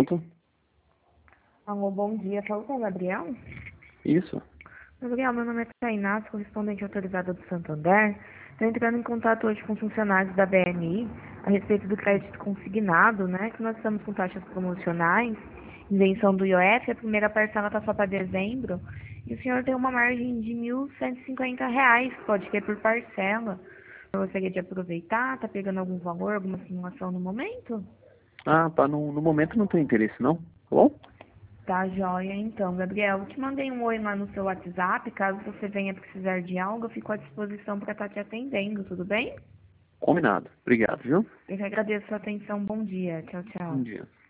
pronto. Alô, bom dia. Falo com o Gabriel. Isso. Gabriel, meu nome é Tainá, correspondente autorizada do Santander. Estou entrando em contato hoje com funcionários da BMI a respeito do crédito consignado, né? Que nós estamos com taxas promocionais, isenção do IOF, a primeira parcela está só para dezembro. E o senhor tem uma margem de R$ 1.150, pode ter por parcela. Eu gostaria de aproveitar, tá pegando algum valor, alguma simulação no momento? Ah, tá. No momento não tem interesse, não? Tá bom? Tá joia, então, Gabriel. Eu te mandei um oi lá no seu WhatsApp. Caso você venha precisar de algo, eu fico à disposição para estar te atendendo, tudo bem? Combinado. Obrigado, viu? Eu que agradeço a sua atenção. Bom dia. Tchau, Bom tchau. dia.